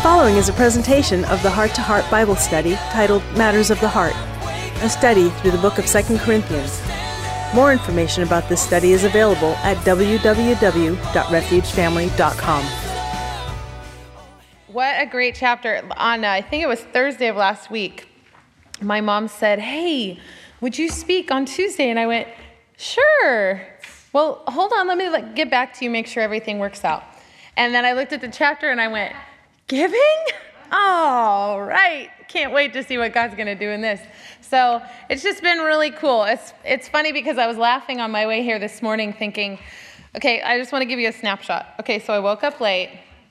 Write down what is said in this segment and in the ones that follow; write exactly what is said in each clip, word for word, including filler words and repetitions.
following is a presentation of the Heart to Heart Bible study titled Matters of the Heart, a study through the book of Second Corinthians. More information about this study is available at w w w dot refuge family dot com. What a great chapter. On, uh, I think it was Thursday of last week, my mom said, "Hey, would you speak on Tuesday?" And I went, "Sure. Well, hold on, let me like, get back to you, make sure everything works out." And then I looked at the chapter and I went, "Giving? All right. Can't wait to see what God's going to do in this." So it's just been really cool. It's it's funny because I was laughing on my way here this morning thinking, okay, I just want to give you a snapshot. Okay, so I woke up late.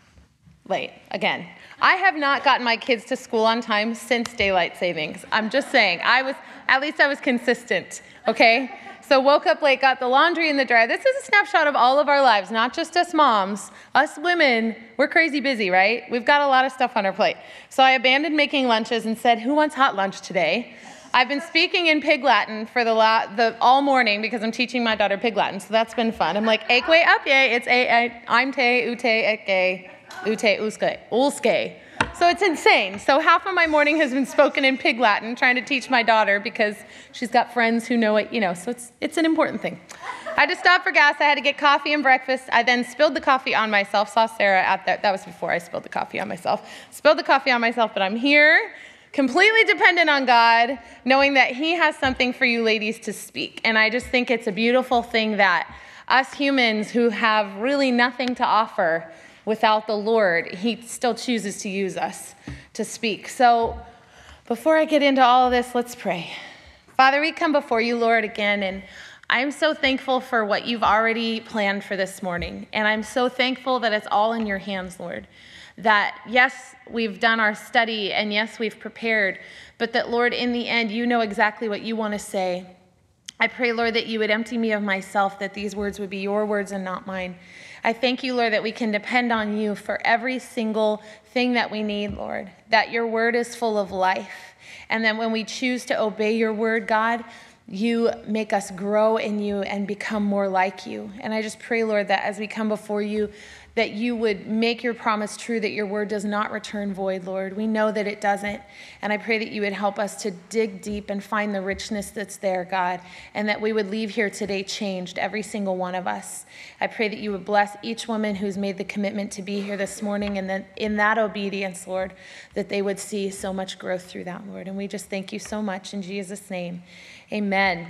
Late, again. I have not gotten my kids to school on time since daylight savings. I'm just saying. I was, at least I was consistent, okay? So woke up late, got the laundry in the dryer. This is a snapshot of all of our lives, not just us moms. Us women, we're crazy busy, right? We've got a lot of stuff on our plate. So I abandoned making lunches and said, who wants hot lunch today? I've been speaking in Pig Latin for the, la- the all morning because I'm teaching my daughter Pig Latin, so that's been fun. I'm like, Ekwe up ye, it's a, I'm te, ute, eke, ute, uske, ulske. So it's insane. So half of my morning has been spoken in Pig Latin, trying to teach my daughter because she's got friends who know it, you know, so it's it's an important thing. I had to stop for gas. I had to get coffee and breakfast. I then spilled the coffee on myself. Saw Sarah at that. That was before I spilled the coffee on myself. Spilled the coffee on myself, but I'm here, completely dependent on God, knowing that he has something for you ladies to speak. And I just think it's a beautiful thing that us humans who have really nothing to offer without the Lord, he still chooses to use us to speak. So before I get into all of this, let's pray. Father, we come before you, Lord, again, and I'm so thankful for what you've already planned for this morning. And I'm so thankful that it's all in your hands, Lord. That, yes, we've done our study, and yes, we've prepared, but that, Lord, in the end, you know exactly what you want to say. I pray, Lord, that you would empty me of myself, that these words would be your words and not mine. I thank you, Lord, that we can depend on you for every single thing that we need, Lord, that your word is full of life. And then when we choose to obey your word, God, you make us grow in you and become more like you. And I just pray, Lord, that as we come before you, that you would make your promise true, that your word does not return void, Lord. We know that it doesn't. And I pray that you would help us to dig deep and find the richness that's there, God, and that we would leave here today changed, every single one of us. I pray that you would bless each woman who's made the commitment to be here this morning, and that in that obedience, Lord, that they would see so much growth through that, Lord. And we just thank you so much in Jesus' name. Amen.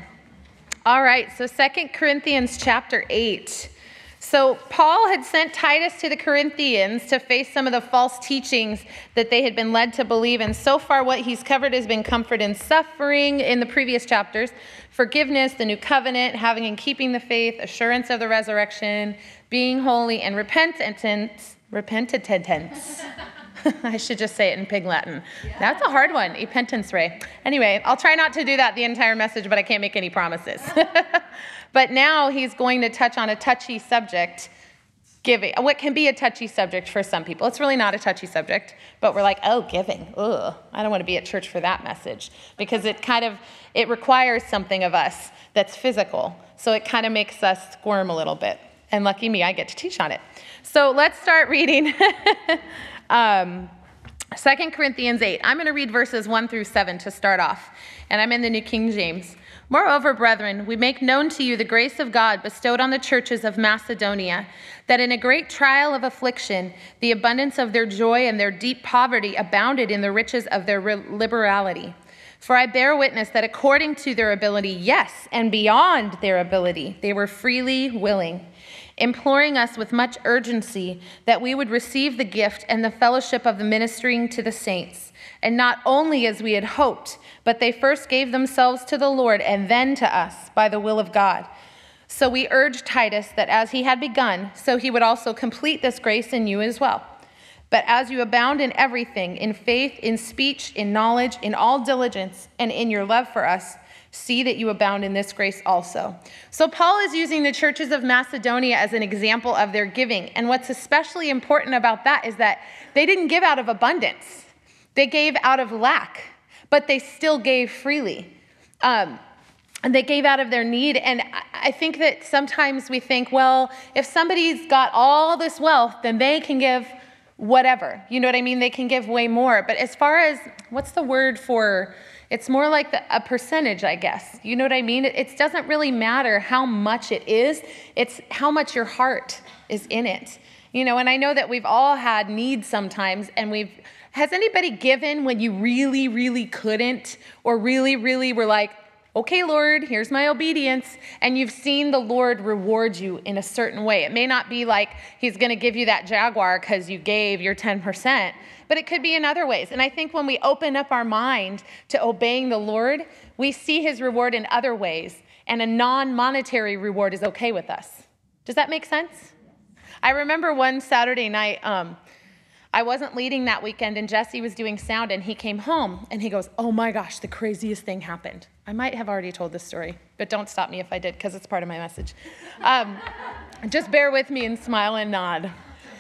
All right, so Second Corinthians chapter eight. So Paul had sent Titus to the Corinthians to face some of the false teachings that they had been led to believe. And so far what he's covered has been comfort in suffering in the previous chapters, forgiveness, the new covenant, having and keeping the faith, assurance of the resurrection, being holy, and repentance. Repentance. I should just say it in Pig Latin. Yeah. That's a hard one. Repentance, Ray. Anyway, I'll try not to do that the entire message, but I can't make any promises. But now he's going to touch on a touchy subject, giving. What can be a touchy subject for some people. It's really not a touchy subject, but we're like, oh, giving. Ugh, I don't want to be at church for that message because it kind of, it requires something of us that's physical. So it kind of makes us squirm a little bit. And lucky me, I get to teach on it. So let's start reading um, Second Corinthians eight. I'm going to read verses one through seven to start off. And I'm in the New King James. Moreover, brethren, we make known to you the grace of God bestowed on the churches of Macedonia, that in a great trial of affliction, the abundance of their joy and their deep poverty abounded in the riches of their liberality. For I bear witness that according to their ability, yes, and beyond their ability, they were freely willing, imploring us with much urgency that we would receive the gift and the fellowship of the ministering to the saints, and not only as we had hoped, but they first gave themselves to the Lord and then to us by the will of God. So we urged Titus that as he had begun, so he would also complete this grace in you as well. But as you abound in everything, in faith, in speech, in knowledge, in all diligence, and in your love for us, see that you abound in this grace also. So Paul is using the churches of Macedonia as an example of their giving. And what's especially important about that is that they didn't give out of abundance. They gave out of lack, but they still gave freely. Um, and they gave out of their need. And I think that sometimes we think, well, if somebody's got all this wealth, then they can give whatever. You know what I mean? They can give way more. But as far as, what's the word for, it's more like the, a percentage, I guess. You know what I mean? It, it doesn't really matter how much it is. It's how much your heart is in it. You know, and I know that we've all had needs sometimes, and we've, has anybody given when you really, really couldn't, or really, really were like, okay, Lord, here's my obedience, and you've seen the Lord reward you in a certain way? It may not be like he's going to give you that Jaguar because you gave your ten percent, but it could be in other ways. And I think when we open up our mind to obeying the Lord, we see his reward in other ways, and a non-monetary reward is okay with us. Does that make sense? I remember one Saturday night, um, I wasn't leading that weekend, and Jesse was doing sound, and he came home, and he goes, oh my gosh, the craziest thing happened. I might have already told this story, but don't stop me if I did, because it's part of my message. Um, just bear with me and smile and nod.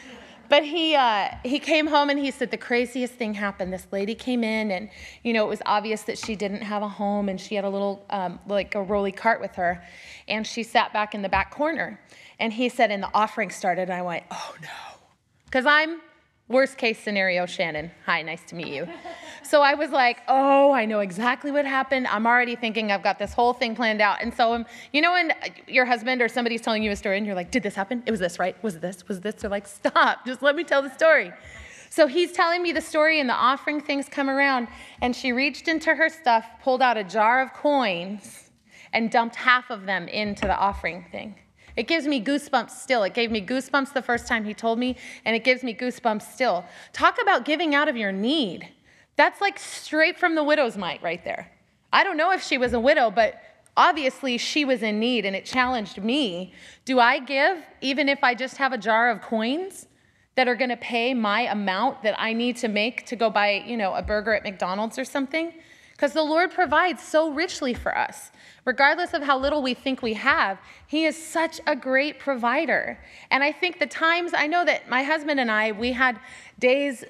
But he uh, he came home, and he said, the craziest thing happened. This lady came in, and, you know, it was obvious that she didn't have a home, and she had a little, um, like a rolly cart with her, and she sat back in the back corner. And he said, and the offering started, and I went, oh no. Because I'm worst case scenario, Shannon. Hi, nice to meet you. So I was like, oh, I know exactly what happened. I'm already thinking I've got this whole thing planned out. And so, um, you know when your husband or somebody's telling you a story, and you're like, did this happen? It was this, right? Was this? Was this? They're like, stop. Just let me tell the story. So he's telling me the story, and the offering things come around, and she reached into her stuff, pulled out a jar of coins, and dumped half of them into the offering thing. It gives me goosebumps still. It gave me goosebumps the first time he told me, and it gives me goosebumps still. Talk about giving out of your need. That's like straight from the widow's mite right there. I don't know if she was a widow, but obviously she was in need, and it challenged me. Do I give even if I just have a jar of coins that are going to pay my amount that I need to make to go buy, you know, a burger at McDonald's or something? Because the Lord provides so richly for us. Regardless of how little we think we have, he is such a great provider. And I think the times, I know that my husband and I, we had days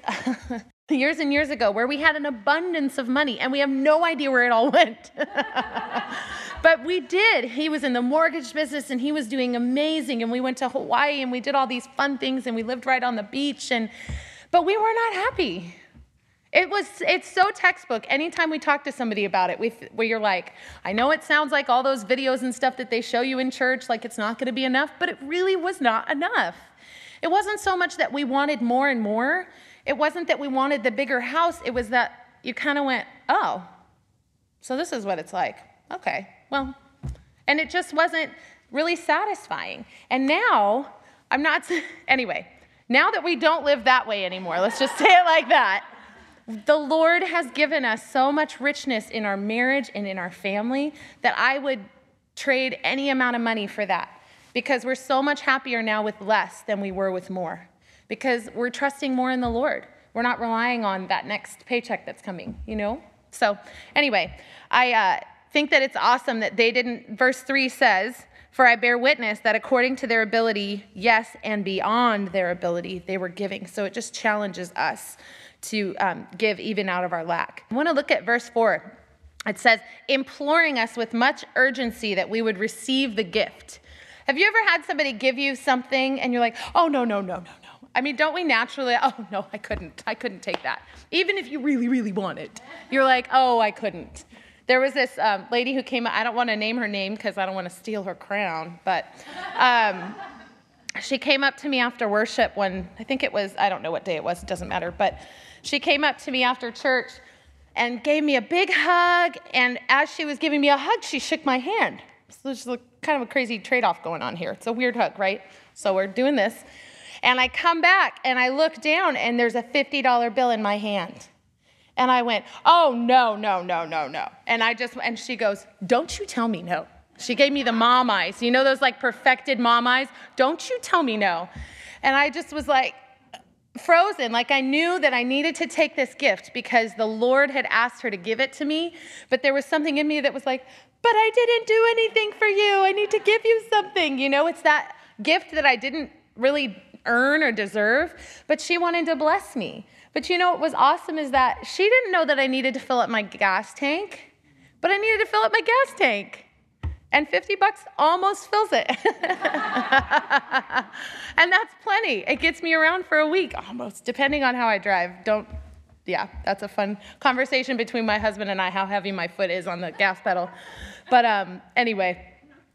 years and years ago where we had an abundance of money, and we have no idea where it all went. But we did. He was in the mortgage business, and he was doing amazing. And we went to Hawaii, and we did all these fun things, and we lived right on the beach. And but we were not happy. It was, it's so textbook. Anytime we talk to somebody about it, we, where you're like, I know it sounds like all those videos and stuff that they show you in church, like it's not going to be enough, but it really was not enough. It wasn't so much that we wanted more and more. It wasn't that we wanted the bigger house. It was that you kind of went, oh, so this is what it's like. Okay, well, and it just wasn't really satisfying. And now, I'm not, anyway, now that we don't live that way anymore, let's just say it like that. The Lord has given us so much richness in our marriage and in our family that I would trade any amount of money for that, because we're so much happier now with less than we were with more, because we're trusting more in the Lord. We're not relying on that next paycheck that's coming, you know? So anyway, I uh, think that it's awesome that they didn't, verse three says, for I bear witness that according to their ability, yes, and beyond their ability, they were giving. So it just challenges us to um, give even out of our lack. I want to look at verse four. It says, imploring us with much urgency that we would receive the gift. Have you ever had somebody give you something and you're like, oh, no, no, no, no, no. I mean, don't we naturally, oh, no, I couldn't. I couldn't take that. Even if you really, really want it. You're like, oh, I couldn't. There was this um, lady who came, I don't want to name her name because I don't want to steal her crown, but um, she came up to me after worship when, I think it was, I don't know what day it was, it doesn't matter, but she came up to me after church and gave me a big hug, and as she was giving me a hug, she shook my hand. So there's a, kind of a crazy trade-off going on here. It's a weird hug, right? So we're doing this, and I come back, and I look down, and there's a fifty dollar bill in my hand. And I went, oh, no, no, no, no, no. And I just, and she goes, don't you tell me no. She gave me the mom eyes. You know those like perfected mom eyes? Don't you tell me no. And I just was like, frozen, like I knew that I needed to take this gift because the Lord had asked her to give it to me, but there was something in me that was like, but I didn't do anything for you. I need to give you something. You know, it's that gift that I didn't really earn or deserve, but she wanted to bless me. But you know what was awesome is that she didn't know that I needed to fill up my gas tank, but I needed to fill up my gas tank. And fifty bucks almost fills it. And that's plenty. It gets me around for a week, almost, depending on how I drive. Don't, yeah, that's a fun conversation between my husband and I, how heavy my foot is on the gas pedal. But um, anyway,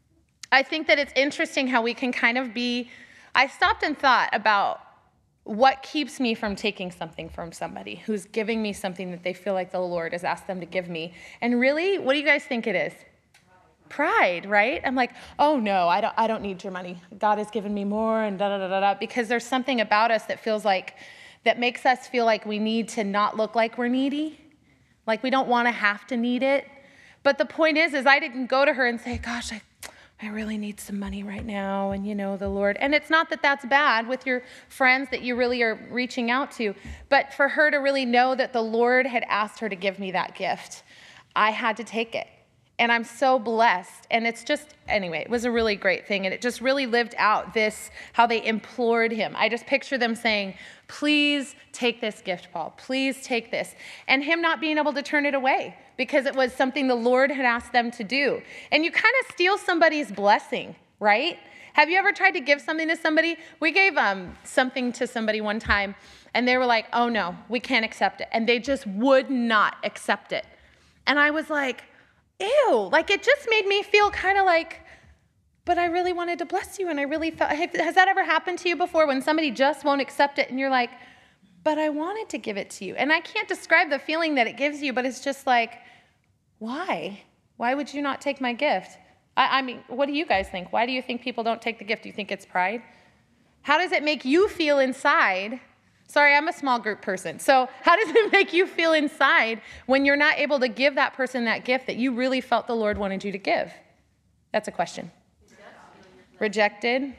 I think that it's interesting how we can kind of be, I stopped and thought about what keeps me from taking something from somebody who's giving me something that they feel like the Lord has asked them to give me. And really, what do you guys think it is? Pride, right? I'm like, oh no, I don't I don't need your money. God has given me more and da da da da da. Because there's something about us that feels like, that makes us feel like we need to not look like we're needy. Like we don't want to have to need it. But the point is, is I didn't go to her and say, gosh, I, I really need some money right now. And you know, the Lord, and it's not that that's bad with your friends that you really are reaching out to, but for her to really know that the Lord had asked her to give me that gift, I had to take it. And I'm so blessed. And it's just, anyway, it was a really great thing. And it just really lived out this, how they implored him. I just picture them saying, please take this gift, Paul. Please take this. And him not being able to turn it away because it was something the Lord had asked them to do. And you kind of steal somebody's blessing, right? Have you ever tried to give something to somebody? We gave um, something to somebody one time, and they were like, oh no, we can't accept it. And they just would not accept it. And I was like, ew, like it just made me feel kind of like, but I really wanted to bless you. And I really felt, has that ever happened to you before when somebody just won't accept it and you're like, but I wanted to give it to you. And I can't describe the feeling that it gives you, but it's just like, why? Why would you not take my gift? I, I mean, what do you guys think? Why do you think people don't take the gift? Do you think it's pride? How does it make you feel inside? Sorry, I'm a small group person. So how does it make you feel inside when you're not able to give that person that gift that you really felt the Lord wanted you to give? That's a question. Rejected.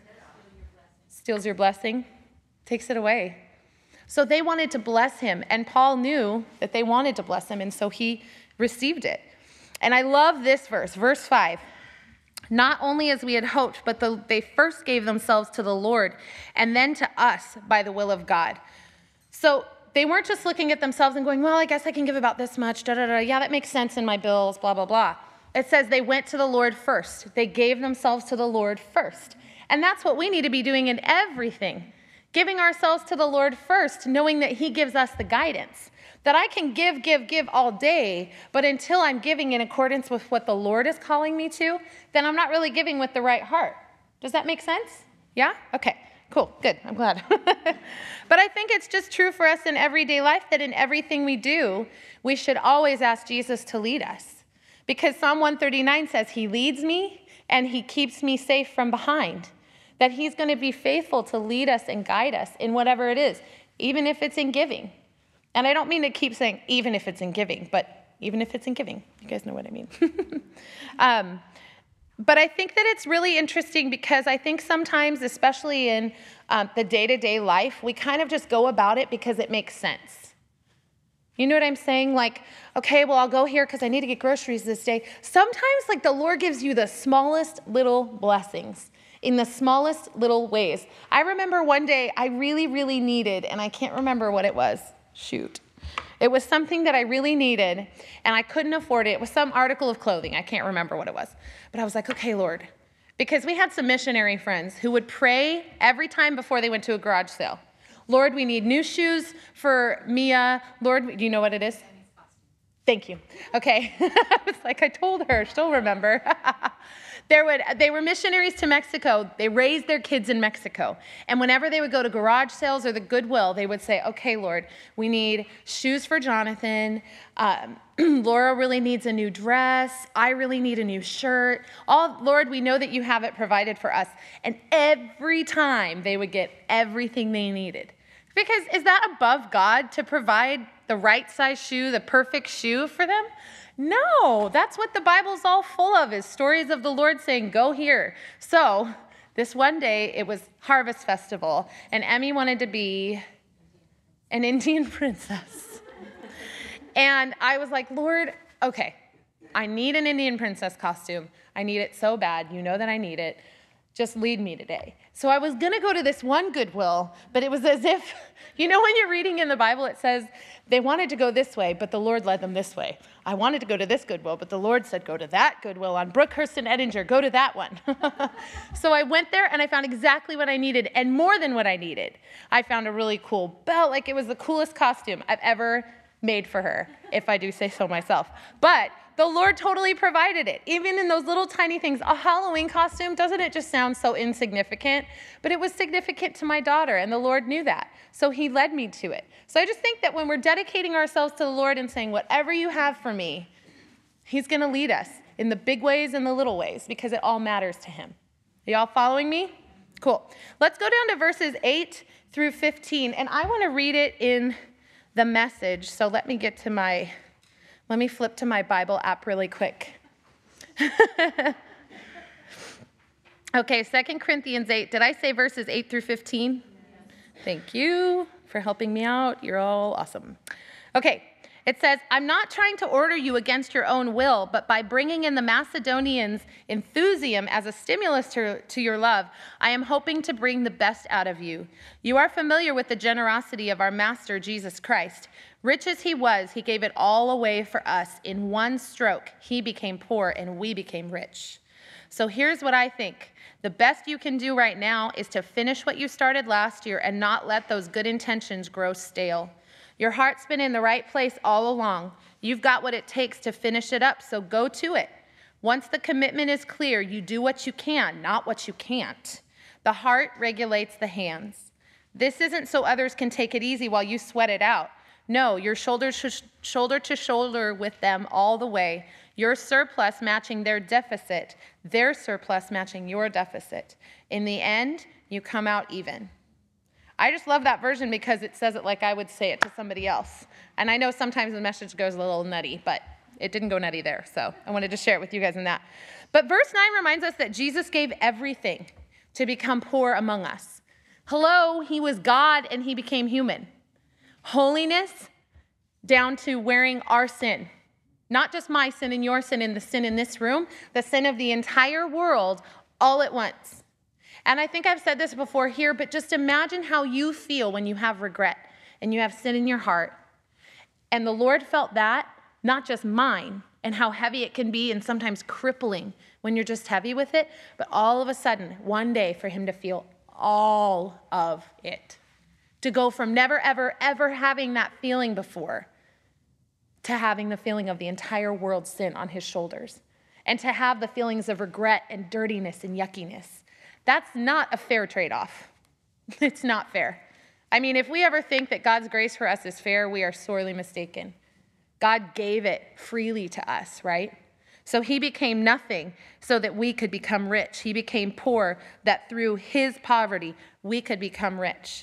Steals your blessing. Takes it away. So they wanted to bless him, and Paul knew that they wanted to bless him, and so he received it. And I love this verse, verse five. Not only as we had hoped, but the, they first gave themselves to the Lord and then to us by the will of God. So they weren't just looking at themselves and going, well, I guess I can give about this much, da da da. Yeah, that makes sense in my bills, blah, blah, blah. It says they went to the Lord first. They gave themselves to the Lord first. And that's what we need to be doing in everything. Giving ourselves to the Lord first, knowing that he gives us the guidance. That I can give, give, give all day, but until I'm giving in accordance with what the Lord is calling me to, then I'm not really giving with the right heart. Does that make sense? Yeah? Okay, cool, good, I'm glad. But I think it's just true for us in everyday life that in everything we do, we should always ask Jesus to lead us. Because Psalm one thirty-nine says, he leads me and he keeps me safe from behind. That he's going to be faithful to lead us and guide us in whatever it is, even if it's in giving. And I don't mean to keep saying even if it's in giving, but even if it's in giving. You guys know what I mean. um, but I think that it's really interesting because I think sometimes, especially in um, the day-to-day life, we kind of just go about it because it makes sense. You know what I'm saying? Like, okay, well, I'll go here because I need to get groceries this day. Sometimes, like, the Lord gives you the smallest little blessings in the smallest little ways. I remember one day I really, really needed, and I can't remember what it was. Shoot. It was something that I really needed, and I couldn't afford it. It was some article of clothing. I can't remember what it was. But I was like, okay, Lord. Because we had some missionary friends who would pray every time before they went to a garage sale. Lord, we need new shoes for Mia. Lord, do you know what it is? Thank you. Okay. I was like, I told her. She'll remember. There would, they were missionaries to Mexico. They raised their kids in Mexico. And whenever they would go to garage sales or the Goodwill, they would say, okay, Lord, we need shoes for Jonathan. Um, Laura really needs a new dress. I really need a new shirt. All, Lord, we know that you have it provided for us. And every time they would get everything they needed. Because is that above God to provide the right size shoe, the perfect shoe for them? No, that's what the Bible's all full of, is stories of the Lord saying, go here. So this one day, it was Harvest Festival, and Emmy wanted to be an Indian princess. And I was like, Lord, okay, I need an Indian princess costume. I need it so bad. You know that I need it. just lead me today. So I was going to go to this one Goodwill, but it was as if, you know, when you're reading in the Bible, it says they wanted to go this way, but the Lord led them this way. I wanted to go to this Goodwill, but the Lord said, go to that Goodwill on Brookhurst and Edinger. Go to that one. So I went there and I found exactly what I needed and more than what I needed. I found a really cool belt. Like, it was the coolest costume I've ever made for her, if I do say so myself. But the Lord totally provided it, even in those little tiny things. A Halloween costume, doesn't it just sound so insignificant? But it was significant to my daughter, and the Lord knew that. So he led me to it. So I just think that when we're dedicating ourselves to the Lord and saying, whatever you have for me, he's going to lead us in the big ways and the little ways, because it all matters to him. Are y'all following me? Cool. Let's go down to verses eight through fifteen, and I want to read it in the Message. So let me get to my... Let me flip to my Bible app really quick. Okay, Second Corinthians eight. Did I say verses eight through fifteen? Thank you for helping me out. You're all awesome. Okay, it says, I'm not trying to order you against your own will, but by bringing in the Macedonians' enthusiasm as a stimulus to, to your love, I am hoping to bring the best out of you. You are familiar with the generosity of our Master, Jesus Christ. Rich as he was, he gave it all away for us. In one stroke, he became poor and we became rich. So here's what I think. The best you can do right now is to finish what you started last year and not let those good intentions grow stale. Your heart's been in the right place all along. You've got what it takes to finish it up, so go to it. Once the commitment is clear, you do what you can, not what you can't. The heart regulates the hands. This isn't so others can take it easy while you sweat it out. No, you're shoulder to shoulder to shoulder with them all the way. Your surplus matching their deficit, their surplus matching your deficit. In the end, you come out even. I just love that version because it says it like I would say it to somebody else. And I know sometimes the message goes a little nutty, but it didn't go nutty there. So I wanted to share it with you guys in that. But verse nine reminds us that Jesus gave everything to become poor among us. Hello, he was God and he became human. Holiness down to wearing our sin. Not just my sin and your sin and the sin in this room, the sin of the entire world all at once. And I think I've said this before here, but just imagine how you feel when you have regret and you have sin in your heart. And the Lord felt that, not just mine, and how heavy it can be and sometimes crippling when you're just heavy with it, but all of a sudden, one day for him to feel all of it. To go from never, ever, ever having that feeling before to having the feeling of the entire world's sin on his shoulders. And to have the feelings of regret and dirtiness and yuckiness. That's not a fair trade-off. It's not fair. I mean, if we ever think that God's grace for us is fair, we are sorely mistaken. God gave it freely to us, right? So he became nothing so that we could become rich. He became poor that through his poverty, we could become rich.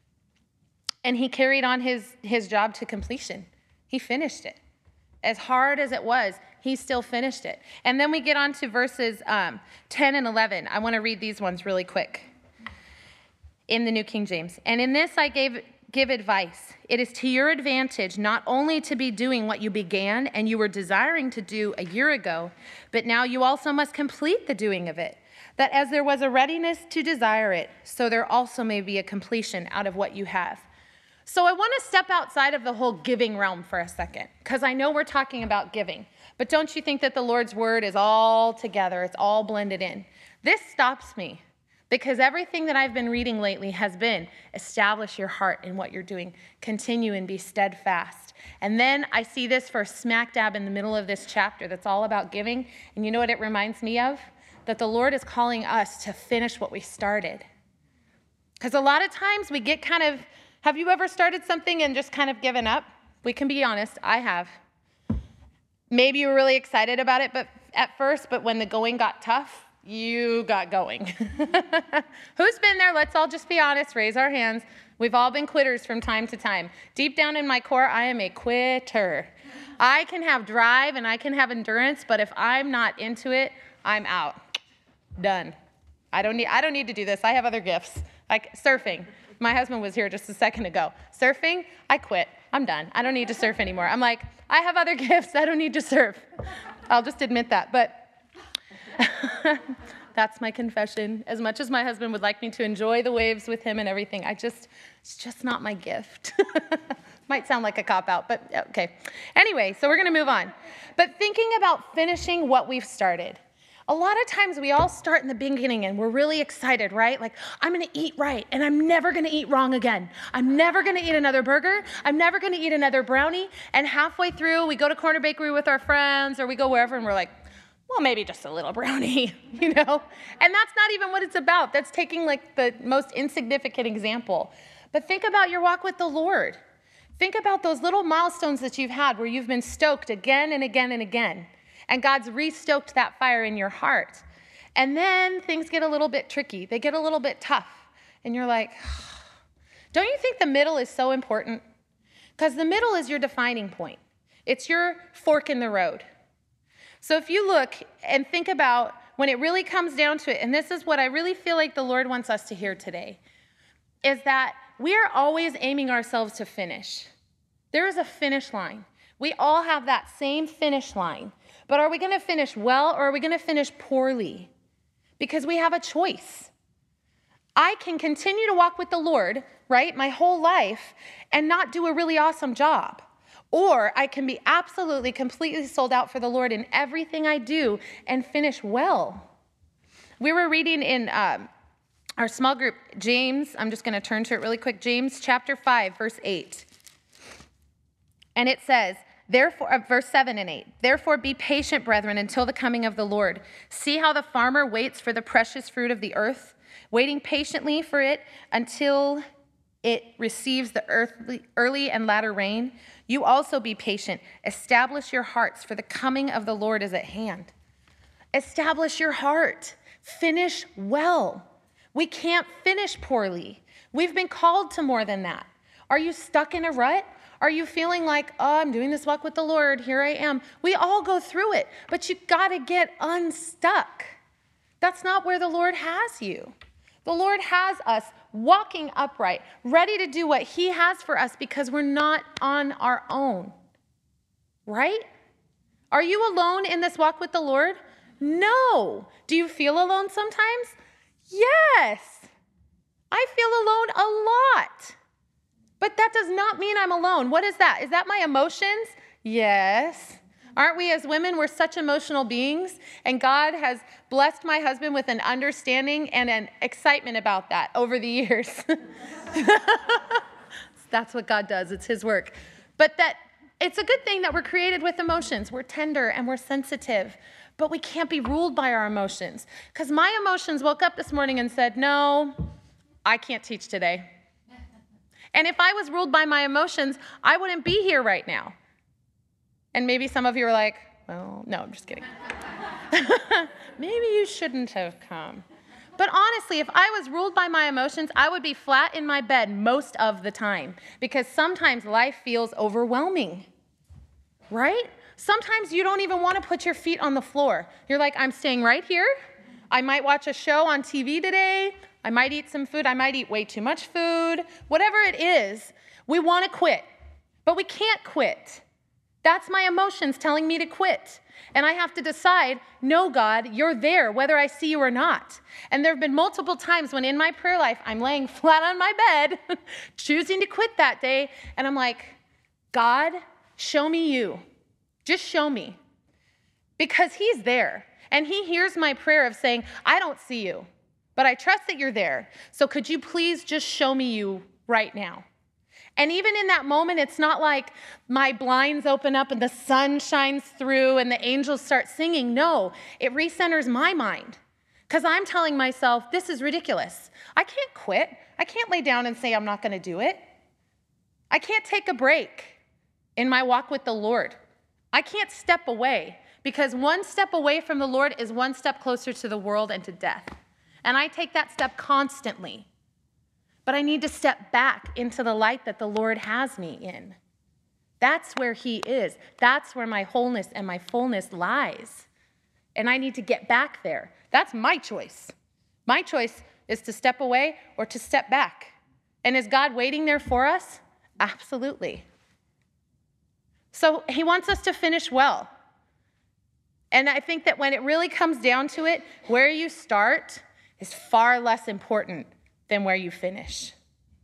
And he carried on his, his job to completion. He finished it. As hard as it was, he still finished it. And then we get on to verses um, ten and eleven. I want to read these ones really quick in the New King James. And in this I gave give advice. It is to your advantage not only to be doing what you began and you were desiring to do a year ago, but now you also must complete the doing of it. That as there was a readiness to desire it, so there also may be a completion out of what you have. So I want to step outside of the whole giving realm for a second, because I know we're talking about giving. But don't you think that the Lord's word is all together? It's all blended in. This stops me, because everything that I've been reading lately has been establish your heart in what you're doing. Continue and be steadfast. And then I see this for smack dab in the middle of this chapter that's all about giving. And you know what it reminds me of? That the Lord is calling us to finish what we started. Because a lot of times we get kind of, have you ever started something and just kind of given up? We can be honest, I have. Maybe you were really excited about it but at first, but when the going got tough, you got going. Who's been there? Let's all just be honest, raise our hands. We've all been quitters from time to time. Deep down in my core, I am a quitter. I can have drive and I can have endurance, but if I'm not into it, I'm out. Done. I don't need, I don't need to do this. I have other gifts, like surfing. My husband was here just a second ago. Surfing, I quit. I'm done. I don't need to surf anymore. I'm like, I have other gifts. I don't need to surf. I'll just admit that. But That's my confession. As much as my husband would like me to enjoy the waves with him and everything, I just, it's just not my gift. Might sound like a cop-out, but okay. Anyway, so we're going to move on. But thinking about finishing what we've started. A lot of times we all start in the beginning and we're really excited, right? Like, I'm going to eat right and I'm never going to eat wrong again. I'm never going to eat another burger. I'm never going to eat another brownie. And halfway through, we go to Corner Bakery with our friends or we go wherever and we're like, well, maybe just a little brownie, you know? And that's not even what it's about. That's taking like the most insignificant example. But think about your walk with the Lord. Think about those little milestones that you've had where you've been stoked again and again and again. And God's re-stoked that fire in your heart. And then things get a little bit tricky. They get a little bit tough. And you're like, don't you think the middle is so important? Because the middle is your defining point. It's your fork in the road. So if you look and think about when it really comes down to it, and this is what I really feel like the Lord wants us to hear today, is that we are always aiming ourselves to finish. There is a finish line. We all have that same finish line. But are we going to finish well or are we going to finish poorly? Because we have a choice. I can continue to walk with the Lord, right, my whole life and not do a really awesome job. Or I can be absolutely, completely sold out for the Lord in everything I do and finish well. We were reading in um, our small group, James. I'm just going to turn to it really quick. James chapter five, verse eight. And it says, Therefore, uh, verse seven and eight, therefore be patient, brethren, until the coming of the Lord. See how the farmer waits for the precious fruit of the earth, waiting patiently for it until it receives the earthly, early and latter rain. You also be patient. Establish your hearts, for the coming of the Lord is at hand. Establish your heart. Finish well. We can't finish poorly. We've been called to more than that. Are you stuck in a rut? Are you feeling like, oh, I'm doing this walk with the Lord, here I am? We all go through it, but you got to get unstuck. That's not where the Lord has you. The Lord has us walking upright, ready to do what he has for us because we're not on our own, right? Are you alone in this walk with the Lord? No. Do you feel alone sometimes? Yes. I feel alone a lot. But that does not mean I'm alone. What is that? Is that my emotions? Yes. Aren't we as women, we're such emotional beings, and God has blessed my husband with an understanding and an excitement about that over the years. That's what God does. It's his work. But that it's a good thing that we're created with emotions. We're tender and we're sensitive, but we can't be ruled by our emotions. Because my emotions woke up this morning and said, no, I can't teach today. And if I was ruled by my emotions, I wouldn't be here right now. And maybe some of you are like, well, no, I'm just kidding. Maybe you shouldn't have come. But honestly, if I was ruled by my emotions, I would be flat in my bed most of the time because sometimes life feels overwhelming, right? Sometimes you don't even want to put your feet on the floor. You're like, I'm staying right here. I might watch a show on T V today. I might eat some food. I might eat way too much food. Whatever it is, we want to quit, but we can't quit. That's my emotions telling me to quit. And I have to decide, no, God, you're there, whether I see you or not. And there have been multiple times when in my prayer life, I'm laying flat on my bed, choosing to quit that day. And I'm like, God, show me you. Just show me. Because he's there. And he hears my prayer of saying, I don't see you, but I trust that you're there. So could you please just show me you right now? And even in that moment, it's not like my blinds open up and the sun shines through and the angels start singing. No, it recenters my mind because I'm telling myself, this is ridiculous. I can't quit. I can't lay down and say I'm not going to do it. I can't take a break in my walk with the Lord. I can't step away because one step away from the Lord is one step closer to the world and to death. And I take that step constantly. But I need to step back into the light that the Lord has me in. That's where he is. That's where my wholeness and my fullness lies. And I need to get back there. That's my choice. My choice is to step away or to step back. And is God waiting there for us? Absolutely. So he wants us to finish well. And I think that when it really comes down to it, where you start is far less important than where you finish.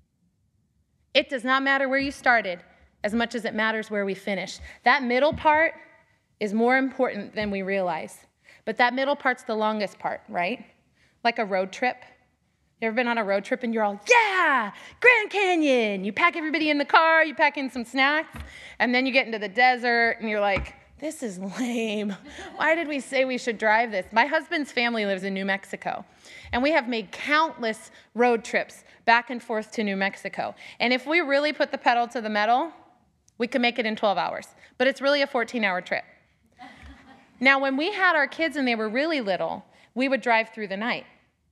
It does not matter where you started as much as it matters where we finish. That middle part is more important than we realize. But that middle part's the longest part, right? Like a road trip. You ever been on a road trip and you're all, yeah, Grand Canyon. You pack everybody in the car, you pack in some snacks, and then you get into the desert and you're like, this is lame. Why did we say we should drive this? My husband's family lives in New Mexico, and we have made countless road trips back and forth to New Mexico. And if we really put the pedal to the metal, we could make it in twelve hours, but it's really a fourteen-hour trip. Now, when we had our kids and they were really little, we would drive through the night.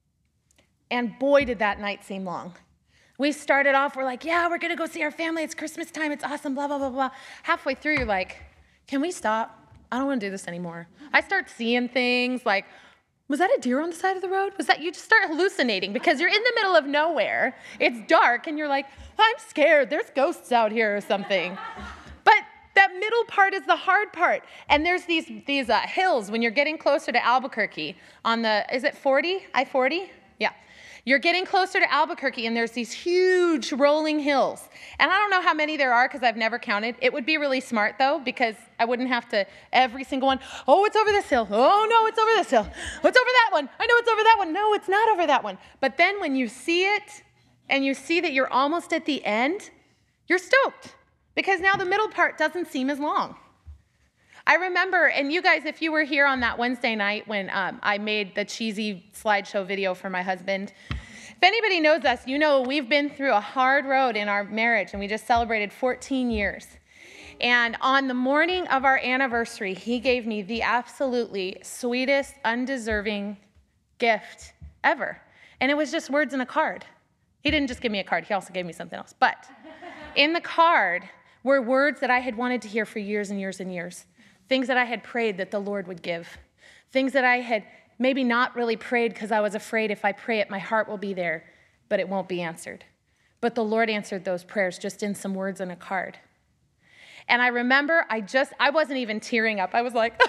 And boy, did that night seem long. We started off, we're like, yeah, we're going to go see our family. It's Christmas time. It's awesome, blah, blah, blah, blah. Halfway through, you're like, can we stop? I don't want to do this anymore. I start seeing things like, was that a deer on the side of the road? Was that, you just start hallucinating because you're in the middle of nowhere. It's dark, and you're like, I'm scared. There's ghosts out here or something. But that middle part is the hard part. And there's these these uh, hills when you're getting closer to Albuquerque on the, is it forty? I forty? Yeah. You're getting closer to Albuquerque, and there's these huge rolling hills. And I don't know how many there are because I've never counted. It would be really smart, though, because I wouldn't have to, every single one, oh, it's over this hill. Oh, no, it's over this hill. Oh, it's over that one. I know it's over that one. No, it's not over that one. But then when you see it and you see that you're almost at the end, you're stoked because now the middle part doesn't seem as long. I remember, and you guys, if you were here on that Wednesday night when um, I made the cheesy slideshow video for my husband, if anybody knows us, you know we've been through a hard road in our marriage, and we just celebrated fourteen years. And on the morning of our anniversary, he gave me the absolutely sweetest, undeserving gift ever. And it was just words in a card. He didn't just give me a card, he also gave me something else. But in the card were words that I had wanted to hear for years and years and years. Things that I had prayed that the Lord would give. Things that I had maybe not really prayed because I was afraid if I pray it, my heart will be there, but it won't be answered. But the Lord answered those prayers just in some words on a card. And I remember I just, I wasn't even tearing up. I was like,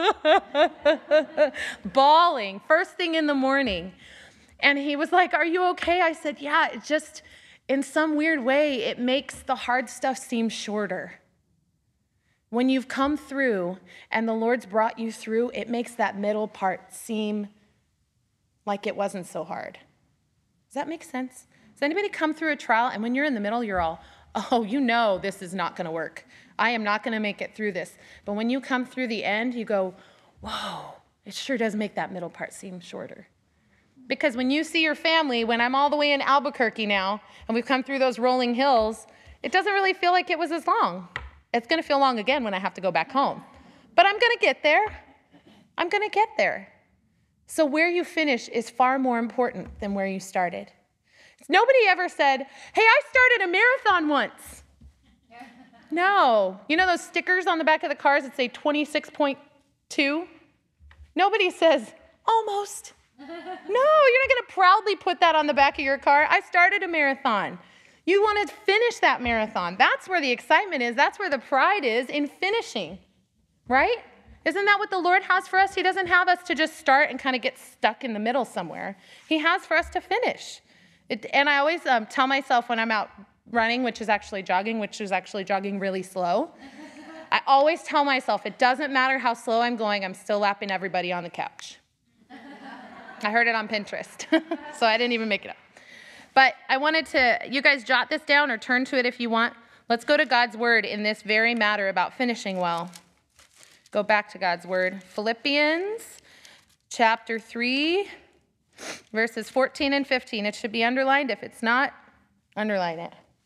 bawling, first thing in the morning. And he was like, are you okay? I said, yeah, it just, in some weird way, it makes the hard stuff seem shorter. When you've come through and the Lord's brought you through, it makes that middle part seem like it wasn't so hard. Does that make sense? Does anybody come through a trial and when you're in the middle, you're all, oh, you know this is not going to work. I am not going to make it through this. But when you come through the end, you go, whoa, it sure does make that middle part seem shorter. Because when you see your family, when I'm all the way in Albuquerque now, and we've come through those rolling hills, it doesn't really feel like it was as long. It's going to feel long again when I have to go back home. But I'm going to get there. I'm going to get there. So where you finish is far more important than where you started. Nobody ever said, hey, I started a marathon once. No. You know those stickers on the back of the cars that say twenty-six point two? Nobody says, almost. No, you're not going to proudly put that on the back of your car. I started a marathon. You want to finish that marathon. That's where the excitement is. That's where the pride is in finishing, right? Isn't that what the Lord has for us? He doesn't have us to just start and kind of get stuck in the middle somewhere. He has for us to finish. It, and I always um, tell myself when I'm out running, which is actually jogging, which is actually jogging really slow, I always tell myself it doesn't matter how slow I'm going, I'm still lapping everybody on the couch. I heard it on Pinterest, so I didn't even make it up. But I wanted to, you guys jot this down or turn to it if you want. Let's go to God's word in this very matter about finishing well. Go back to God's word. Philippians chapter three, verses fourteen and fifteen. It should be underlined. If it's not, underline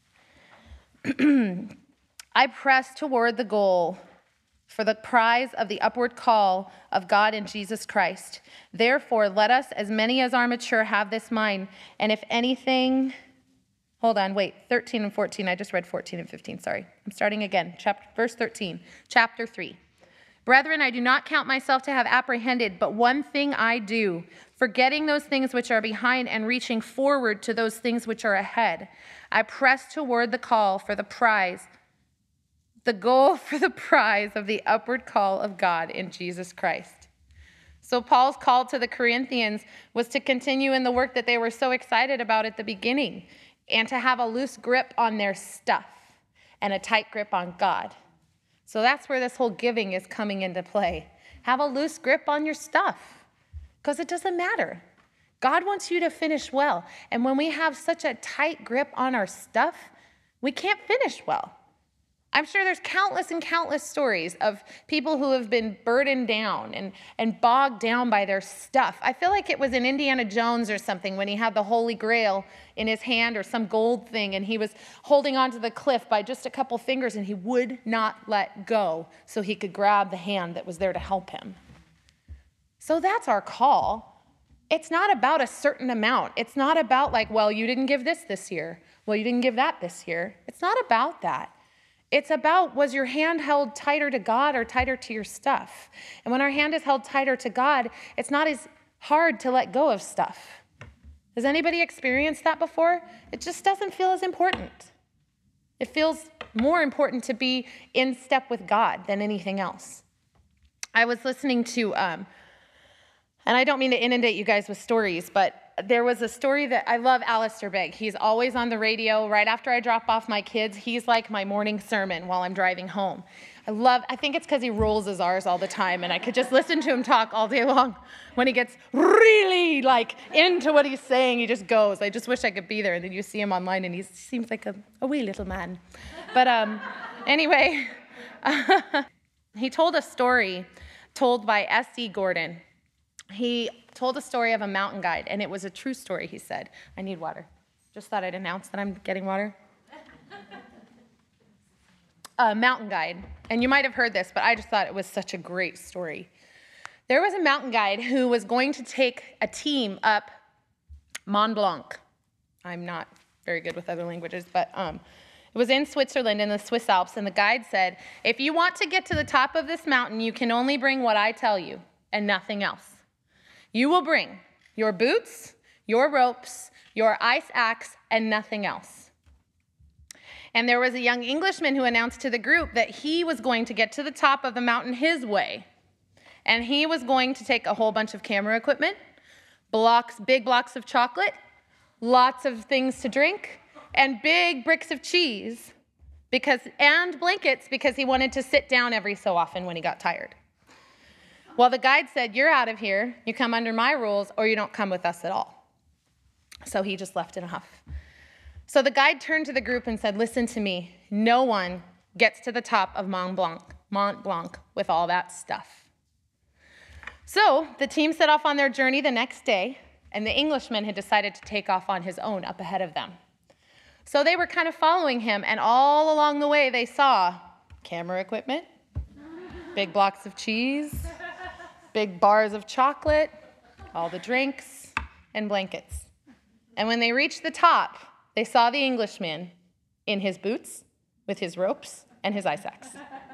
it. I press toward the goal for the prize of the upward call of God in Jesus Christ. Therefore, let us, as many as are mature, have this mind. And if anything, hold on, wait, thirteen and fourteen. I just read fourteen and fifteen, sorry. I'm starting again, chapter, verse thirteen, chapter three. Brethren, I do not count myself to have apprehended, but one thing I do, forgetting those things which are behind and reaching forward to those things which are ahead. I press toward the call for the prize, the goal for the prize of the upward call of God in Jesus Christ. So Paul's call to the Corinthians was to continue in the work that they were so excited about at the beginning and to have a loose grip on their stuff and a tight grip on God. So that's where this whole giving is coming into play. Have a loose grip on your stuff because it doesn't matter. God wants you to finish well. And when we have such a tight grip on our stuff, we can't finish well. I'm sure there's countless and countless stories of people who have been burdened down and, and bogged down by their stuff. I feel like it was in Indiana Jones or something when he had the Holy Grail in his hand or some gold thing, and he was holding onto the cliff by just a couple fingers, and he would not let go so he could grab the hand that was there to help him. So that's our call. It's not about a certain amount. It's not about like, well, you didn't give this this year. Well, you didn't give that this year. It's not about that. It's about, was your hand held tighter to God or tighter to your stuff? And when our hand is held tighter to God, it's not as hard to let go of stuff. Has anybody experienced that before? It just doesn't feel as important. It feels more important to be in step with God than anything else. I was listening to, um, and I don't mean to inundate you guys with stories, but there was a story that I love Alistair Begg. He's always on the radio right after I drop off my kids. He's like my morning sermon while I'm driving home. I love, I think it's because he rolls his R's all the time, and I could just listen to him talk all day long. When he gets really like into what he's saying, he just goes. I just wish I could be there. And then you see him online, and he seems like a, a wee little man. But um, anyway, he told a story told by S E Gordon. He told a story of a mountain guide, and it was a true story, he said. I need water. Just thought I'd announce that I'm getting water. A mountain guide, and you might have heard this, but I just thought it was such a great story. There was a mountain guide who was going to take a team up Mont Blanc. I'm not very good with other languages, but um, it was in Switzerland in the Swiss Alps, and the guide said, if you want to get to the top of this mountain, you can only bring what I tell you and nothing else. You will bring your boots, your ropes, your ice axe, and nothing else. And there was a young Englishman who announced to the group that he was going to get to the top of the mountain his way. And he was going to take a whole bunch of camera equipment, blocks, big blocks of chocolate, lots of things to drink, and big bricks of cheese, because and blankets because he wanted to sit down every so often when he got tired. Well, the guide said, you're out of here, you come under my rules, or you don't come with us at all. So he just left in a huff. So the guide turned to the group and said, listen to me, no one gets to the top of Mont Blanc, Mont Blanc with all that stuff. So the team set off on their journey the next day, and the Englishman had decided to take off on his own up ahead of them. So they were kind of following him, and all along the way they saw camera equipment, big blocks of cheese, big bars of chocolate, all the drinks, and blankets. And when they reached the top, they saw the Englishman in his boots, with his ropes, and his ice axe.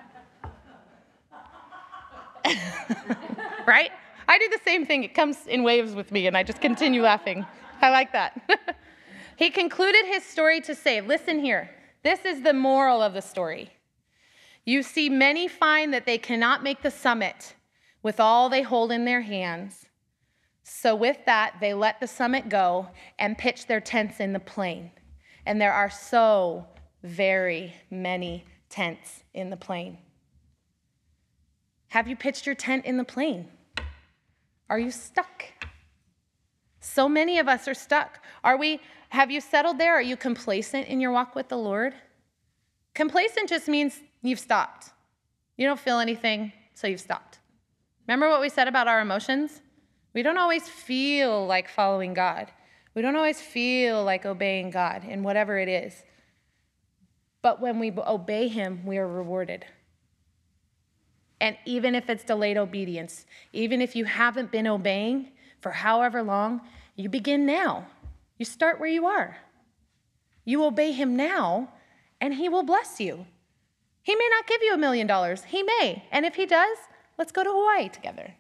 Right? I do the same thing. It comes in waves with me, and I just continue laughing. I like that. He concluded his story to say, listen here, this is the moral of the story. You see, many find that they cannot make the summit with all they hold in their hands. So with that, they let the summit go and pitch their tents in the plain. And there are so very many tents in the plain. Have you pitched your tent in the plain? Are you stuck? So many of us are stuck. Are we, have you settled there? Are you complacent in your walk with the Lord? Complacent just means you've stopped. You don't feel anything, so you've stopped. Remember what we said about our emotions? We don't always feel like following God. We don't always feel like obeying God in whatever it is. But when we obey him, we are rewarded. And even if it's delayed obedience, even if you haven't been obeying for however long, you begin now. You start where you are. You obey him now, and he will bless you. He may not give you a million dollars. He may. And if he does, let's go to Hawaii together.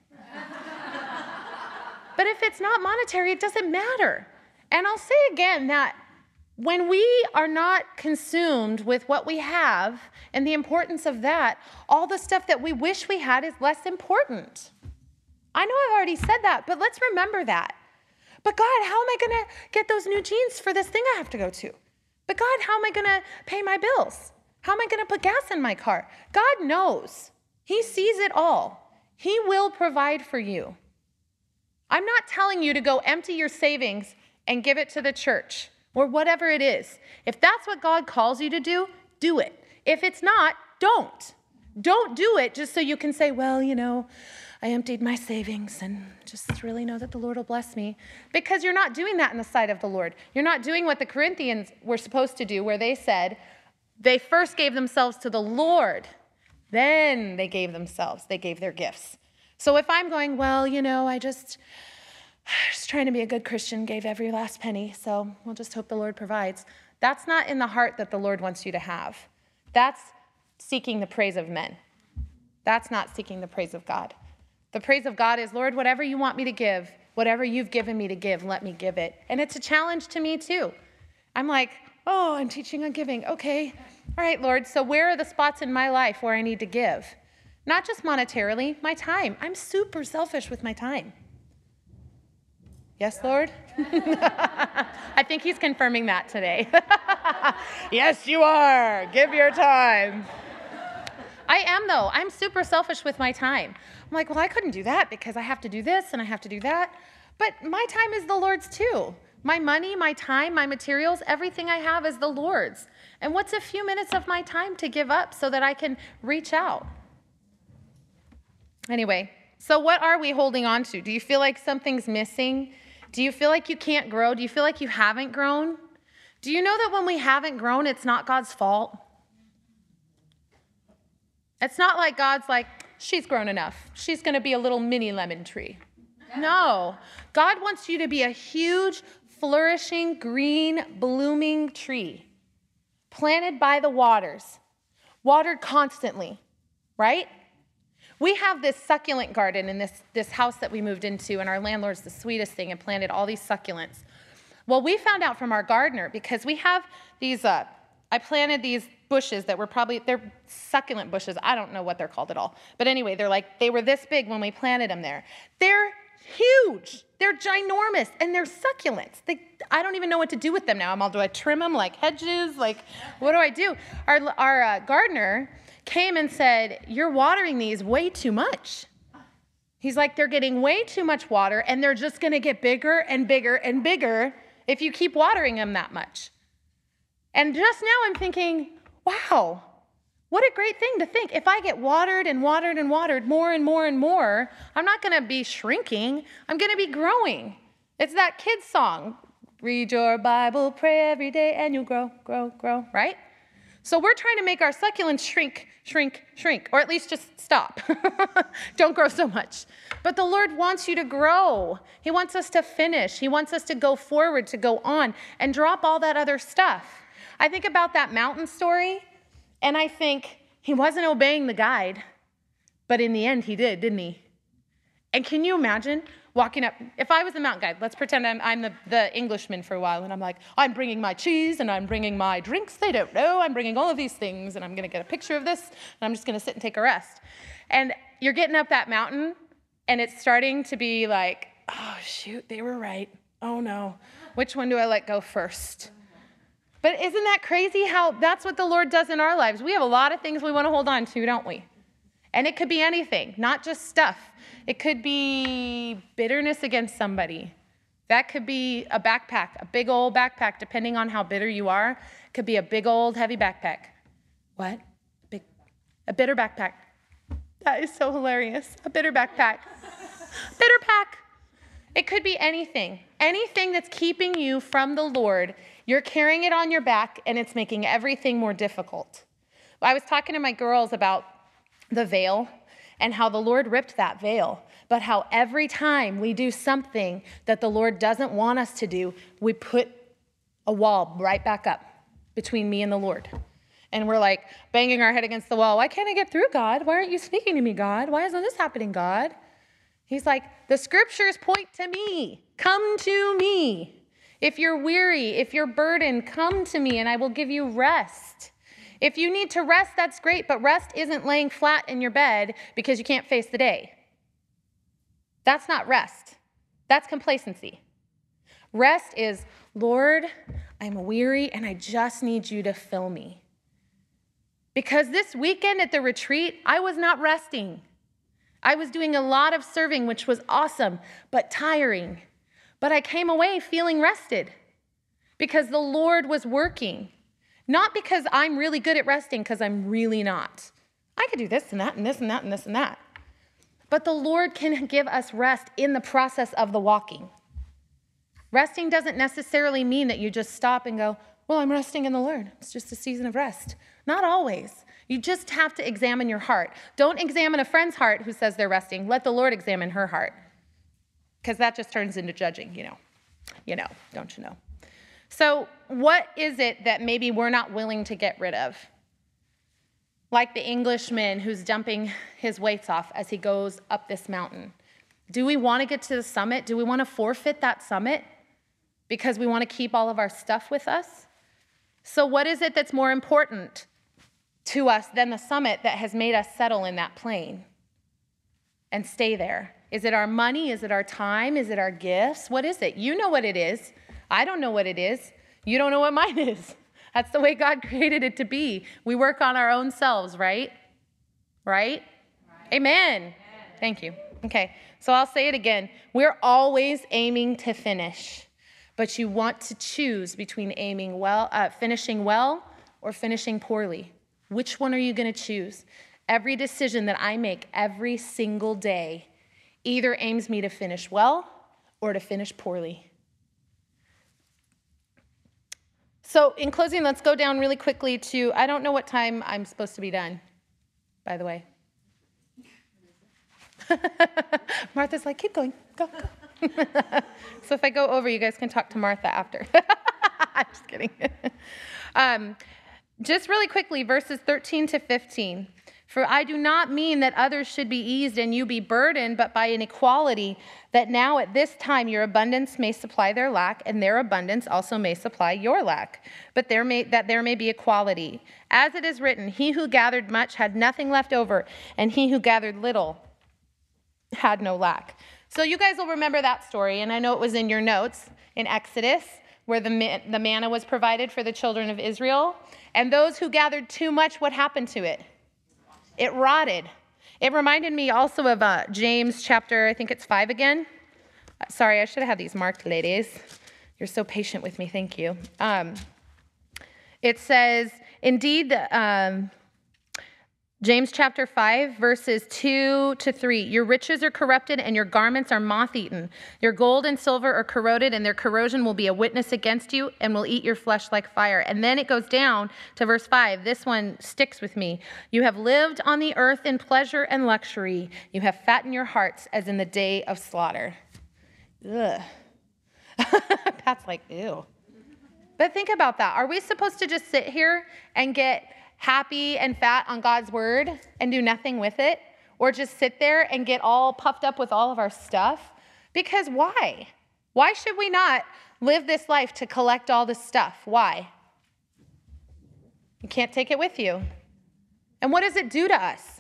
But if it's not monetary, it doesn't matter. And I'll say again that when we are not consumed with what we have and the importance of that, all the stuff that we wish we had is less important. I know I've already said that, but let's remember that. But God, how am I going to get those new jeans for this thing I have to go to? But God, how am I going to pay my bills? How am I going to put gas in my car? God knows. He sees it all. He will provide for you. I'm not telling you to go empty your savings and give it to the church or whatever it is. If that's what God calls you to do, do it. If it's not, don't. Don't do it just so you can say, well, you know, I emptied my savings and just really know that the Lord will bless me. Because you're not doing that in the sight of the Lord. You're not doing what the Corinthians were supposed to do, where they said they first gave themselves to the Lord. Then they gave themselves. They gave their gifts. So if I'm going, well, you know, I just, just trying to be a good Christian, gave every last penny, so we'll just hope the Lord provides. That's not in the heart that the Lord wants you to have. That's seeking the praise of men. That's not seeking the praise of God. The praise of God is, Lord, whatever you want me to give, whatever you've given me to give, let me give it. And it's a challenge to me too. I'm like, oh, I'm teaching on giving. Okay. All right, Lord. So where are the spots in my life where I need to give? Not just monetarily, my time. I'm super selfish with my time. Yes, Lord? I think he's confirming that today. Yes, you are. Give your time. I am, though. I'm super selfish with my time. I'm like, well, I couldn't do that because I have to do this and I have to do that. But my time is the Lord's too. My money, my time, my materials, everything I have is the Lord's. And what's a few minutes of my time to give up so that I can reach out? Anyway, so what are we holding on to? Do you feel like something's missing? Do you feel like you can't grow? Do you feel like you haven't grown? Do you know that when we haven't grown, it's not God's fault? It's not like God's like, she's grown enough. She's going to be a little mini lemon tree. No. God wants you to be a huge, flourishing, green, blooming tree, planted by the waters, watered constantly, right? We have this succulent garden in this, this house that we moved into, and our landlord's the sweetest thing and planted all these succulents. Well, we found out from our gardener, because we have these, uh, I planted these bushes that were probably, they're succulent bushes. I don't know what they're called at all. But anyway, they're like, they were this big when we planted them there. They're huge. They're ginormous, and they're succulents. They, I don't even know what to do with them now. I'm all, do I trim them like hedges? Like, what do I do? Our, our uh, gardener came and said, you're watering these way too much. He's like, they're getting way too much water, and they're just going to get bigger and bigger and bigger if you keep watering them that much. And just now I'm thinking, wow, what a great thing to think. If I get watered and watered and watered more and more and more, I'm not going to be shrinking. I'm going to be growing. It's that kid's song. Read your Bible, pray every day, and you'll grow, grow, grow, right? So we're trying to make our succulents shrink, shrink, shrink, or at least just stop. Don't grow so much. But the Lord wants you to grow. He wants us to finish. He wants us to go forward, to go on, and drop all that other stuff. I think about that mountain story, and I think he wasn't obeying the guide, but in the end he did, didn't he? And can you imagine walking up, if I was the mountain guide, let's pretend I'm, I'm the, the Englishman for a while, and I'm like, I'm bringing my cheese, and I'm bringing my drinks, they don't know, I'm bringing all of these things, and I'm going to get a picture of this, and I'm just going to sit and take a rest. And you're getting up that mountain, and it's starting to be like, oh, shoot, they were right. Oh, no. Which one do I let go first? But isn't that crazy how that's what the Lord does in our lives? We have a lot of things we want to hold on to, don't we? And it could be anything, not just stuff. It could be bitterness against somebody. That could be a backpack, a big old backpack, depending on how bitter you are. It could be a big old heavy backpack. What? A big, a bitter backpack. That is so hilarious. A bitter backpack. Bitter pack. It could be anything. Anything that's keeping you from the Lord. You're carrying it on your back, and it's making everything more difficult. I was talking to my girls about the veil and how the Lord ripped that veil, but how every time we do something that the Lord doesn't want us to do, we put a wall right back up between me and the Lord. And we're like banging our head against the wall. Why can't I get through, God? Why aren't you speaking to me, God? Why isn't this happening, God? He's like, the scriptures point to me. Come to me. If you're weary, if you're burdened, come to me and I will give you rest. If you need to rest, that's great, but rest isn't laying flat in your bed because you can't face the day. That's not rest. That's complacency. Rest is, Lord, I'm weary and I just need you to fill me. Because this weekend at the retreat, I was not resting. I was doing a lot of serving, which was awesome, but tiring. But I came away feeling rested because the Lord was working. Not because I'm really good at resting, because I'm really not. I could do this and that and this and that and this and that. But the Lord can give us rest in the process of the walking. Resting doesn't necessarily mean that you just stop and go, well, I'm resting in the Lord. It's just a season of rest. Not always. You just have to examine your heart. Don't examine a friend's heart who says they're resting. Let the Lord examine her heart. Because that just turns into judging, you know. You know, don't you know? So what is it that maybe we're not willing to get rid of? Like the Englishman who's dumping his weights off as he goes up this mountain. Do we want to get to the summit? Do we want to forfeit that summit because we want to keep all of our stuff with us? So what is it that's more important to us than the summit that has made us settle in that plane and stay there? Is it our money? Is it our time? Is it our gifts? What is it? You know what it is. I don't know what it is. You don't know what mine is. That's the way God created it to be. We work on our own selves, right? Right? Right. Amen. Amen. Thank you. Okay, so I'll say it again. We're always aiming to finish, but you want to choose between aiming well, uh, finishing well or finishing poorly. Which one are you going to choose? Every decision that I make every single day either aims me to finish well or to finish poorly. So in closing, let's go down really quickly to, I don't know what time I'm supposed to be done, by the way. Martha's like, keep going, go, go. So if I go over, you guys can talk to Martha after. I'm just kidding. um, just really quickly, verses thirteen to fifteen. For I do not mean that others should be eased and you be burdened, but by an equality, that now at this time your abundance may supply their lack, and their abundance also may supply your lack. But there may that there may be equality. As it is written, he who gathered much had nothing left over, and he who gathered little had no lack. So you guys will remember that story, and I know it was in your notes in Exodus, where the, man, the manna was provided for the children of Israel. And those who gathered too much, what happened to it? It rotted. It reminded me also of uh, James chapter, I think it's five again. Uh, sorry, I should have had these marked, ladies. You're so patient with me, thank you. Um, it says, indeed, um, James chapter five, verses two to three. Your riches are corrupted and your garments are moth-eaten. Your gold and silver are corroded, and their corrosion will be a witness against you and will eat your flesh like fire. And then it goes down to verse five. This one sticks with me. You have lived on the earth in pleasure and luxury. You have fattened your hearts as in the day of slaughter. Ugh. Pat's like, ew. But think about that. Are we supposed to just sit here and get happy and fat on God's word and do nothing with it? Or just sit there and get all puffed up with all of our stuff? Because why? Why should we not live this life to collect all this stuff? Why? You can't take it with you. And what does it do to us?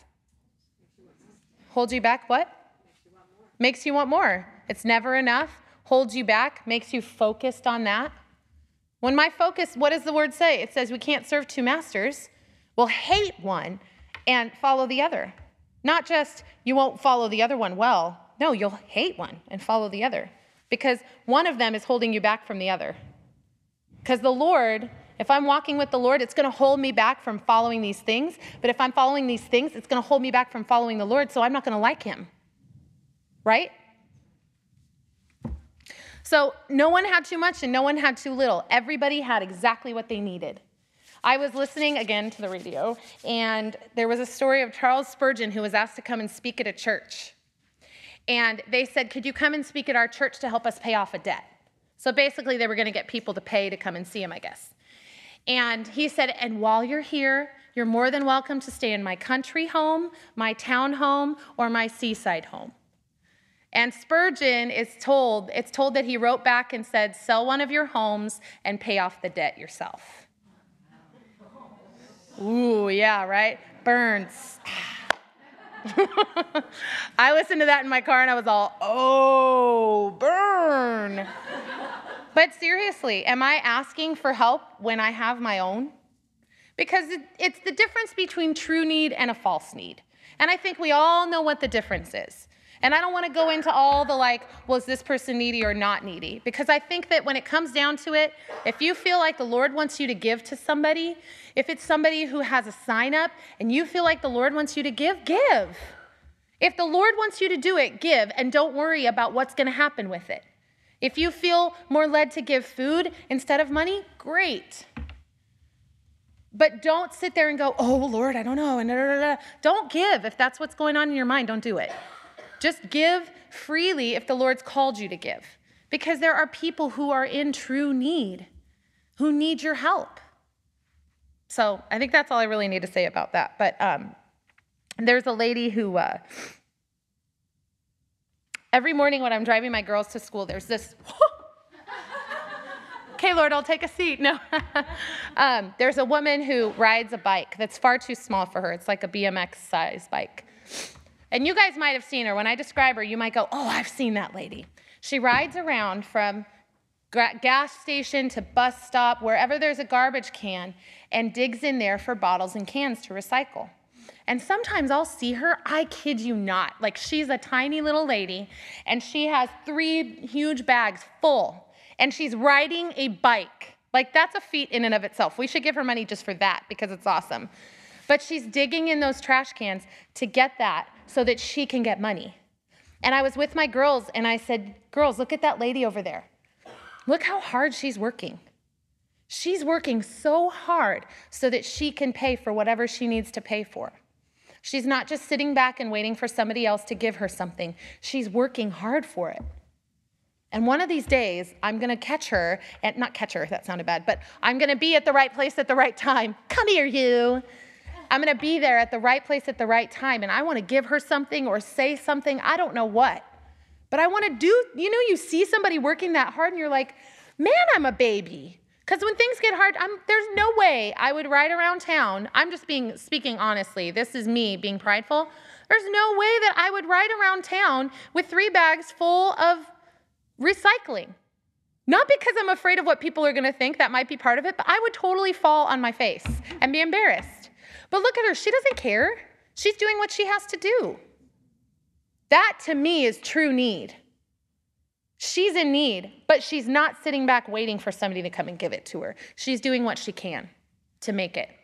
Hold you back what? Makes you want more. It's never enough. Holds you back. Makes you focused on that. When my focus, what does the word say? It says we can't serve two masters. Well, hate one and follow the other. Not just you won't follow the other one well. No, you'll hate one and follow the other. Because one of them is holding you back from the other. Because the Lord, if I'm walking with the Lord, it's going to hold me back from following these things. But if I'm following these things, it's going to hold me back from following the Lord, so I'm not going to like him. Right? So no one had too much and no one had too little. Everybody had exactly what they needed. I was listening again to the radio, and there was a story of Charles Spurgeon who was asked to come and speak at a church. And they said, could you come and speak at our church to help us pay off a debt? So basically they were going to get people to pay to come and see him, I guess. And he said, and while you're here, you're more than welcome to stay in my country home, my town home, or my seaside home. And Spurgeon is told, it's told that he wrote back and said, sell one of your homes and pay off the debt yourself. Ooh, yeah, right? Burns. I listened to that in my car and I was all, oh, burn. But seriously, am I asking for help when I have my own? Because it, it's the difference between true need and a false need. And I think we all know what the difference is. And I don't want to go into all the like, well, is this person needy or not needy? Because I think that when it comes down to it, if you feel like the Lord wants you to give to somebody, if it's somebody who has a sign up and you feel like the Lord wants you to give, give. If the Lord wants you to do it, give, and don't worry about what's going to happen with it. If you feel more led to give food instead of money, great. But don't sit there and go, oh, Lord, I don't know. And da, da, da. Don't give. If that's what's going on in your mind, don't do it. Just give freely if the Lord's called you to give. Because there are people who are in true need, who need your help. So I think that's all I really need to say about that. But um, there's a lady who, uh, every morning when I'm driving my girls to school, there's this, okay, Lord, I'll take a seat. No. um, there's a woman who rides a bike that's far too small for her. It's like a B M X size bike. And you guys might have seen her. When I describe her, you might go, oh, I've seen that lady. She rides around from gas station to bus stop, wherever there's a garbage can, and digs in there for bottles and cans to recycle. And sometimes I'll see her, I kid you not, like she's a tiny little lady, and she has three huge bags full, and she's riding a bike. Like that's a feat in and of itself. We should give her money just for that because it's awesome. But she's digging in those trash cans to get that so that she can get money. And I was with my girls, and I said, girls, look at that lady over there. Look how hard she's working. She's working so hard so that she can pay for whatever she needs to pay for. She's not just sitting back and waiting for somebody else to give her something. She's working hard for it. And one of these days, I'm going to catch her, and not catch her, that sounded bad, but I'm going to be at the right place at the right time. Come here, you. I'm going to be there at the right place at the right time, and I want to give her something or say something. I don't know what. But I want to do, you know, you see somebody working that hard and you're like, man, I'm a baby. Because when things get hard, I'm, there's no way I would ride around town. I'm just being speaking honestly. This is me being prideful. There's no way that I would ride around town with three bags full of recycling. Not because I'm afraid of what people are going to think. That might be part of it. But I would totally fall on my face and be embarrassed. But look at her. She doesn't care. She's doing what she has to do. That, to me, is true need. She's in need, but she's not sitting back waiting for somebody to come and give it to her. She's doing what she can to make it.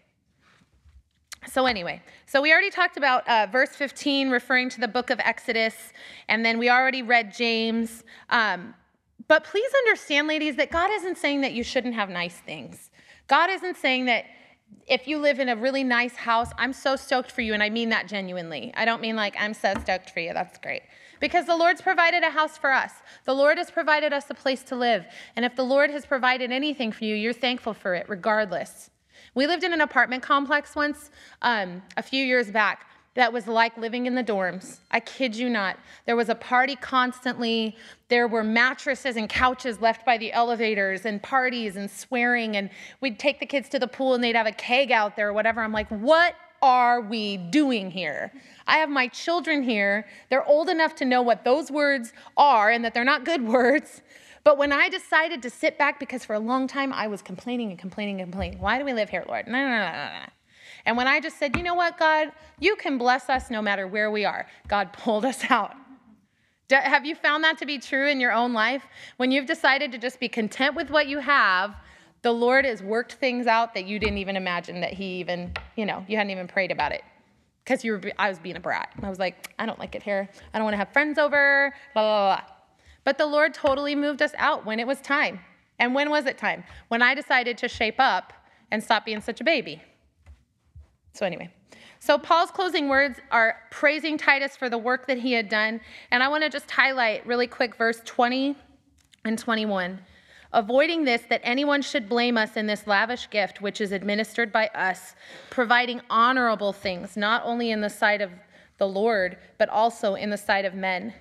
So anyway, so we already talked about uh, verse fifteen, referring to the book of Exodus, and then we already read James. Um, but please understand, ladies, that God isn't saying that you shouldn't have nice things. God isn't saying that if you live in a really nice house, I'm so stoked for you, and I mean that genuinely. I don't mean like, I'm so stoked for you, that's great. Because the Lord's provided a house for us. The Lord has provided us a place to live. And if the Lord has provided anything for you, you're thankful for it, regardless. We lived in an apartment complex once, um, a few years back, that was like living in the dorms. I kid you not. There was a party constantly. There were mattresses and couches left by the elevators and parties and swearing. And we'd take the kids to the pool and they'd have a keg out there or whatever. I'm like, what are we doing here? I have my children here. They're old enough to know what those words are and that they're not good words. But when I decided to sit back, because for a long time I was complaining and complaining and complaining. Why do we live here, Lord? No, no, no, no, no. And when I just said, you know what, God, you can bless us no matter where we are. God pulled us out. Do, have you found that to be true in your own life? When you've decided to just be content with what you have, the Lord has worked things out that you didn't even imagine that he even, you know, you hadn't even prayed about it. Because you were, I was being a brat. I was like, I don't like it here. I don't want to have friends over, blah, blah, blah. But the Lord totally moved us out when it was time. And when was it time? When I decided to shape up and stop being such a baby. So anyway, so Paul's closing words are praising Titus for the work that he had done. And I want to just highlight really quick verse twenty and twenty-one. Avoiding this, that anyone should blame us in this lavish gift, which is administered by us, providing honorable things, not only in the sight of the Lord, but also in the sight of men.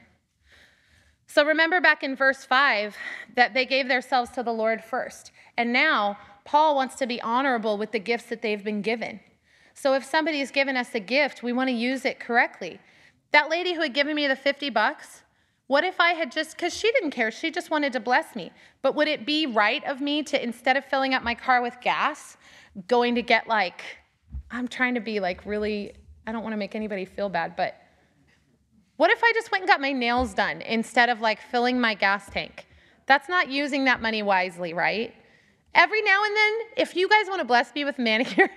So remember back in verse five that they gave themselves to the Lord first. And now Paul wants to be honorable with the gifts that they've been given. So if somebody's given us a gift, we want to use it correctly. That lady who had given me the fifty bucks, what if I had just, because she didn't care, she just wanted to bless me. But would it be right of me to, instead of filling up my car with gas, going to get like, I'm trying to be like really, I don't want to make anybody feel bad, but what if I just went and got my nails done instead of like filling my gas tank? That's not using that money wisely, right? Every now and then, if you guys want to bless me with manicure,